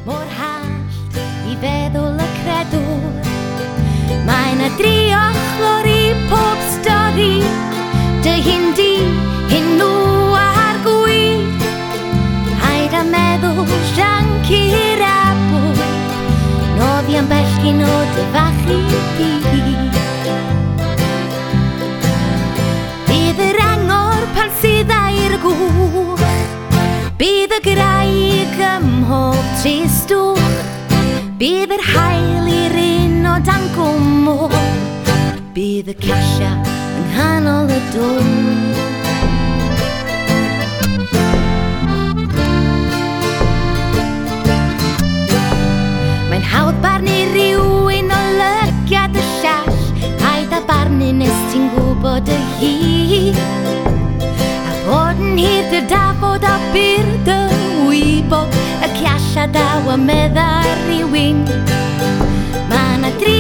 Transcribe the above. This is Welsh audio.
mor hallt I feddwl y credwr. Mae na dri ochlor I pob stori, dy hyn di, hyn nhw ar gwyd. Haid a meddwl sianc i'r abwy, noddi am bellgyn o dy fachu byd. Bydd yr angor pan sydd a'r gwch, bydd y graig ym mhob tristwch, bydd yr hael i'r un o dan gwmwl, bydd y casia yng nghanol y dŵr. Mae'n hawdd barnu rhywun o lygiad y llall, paid â barnu nes ti'n gwybod y hir. A bod yn hir dy dafod a byr dy wybod, y casia daw a medda rhywun. Ma' na dri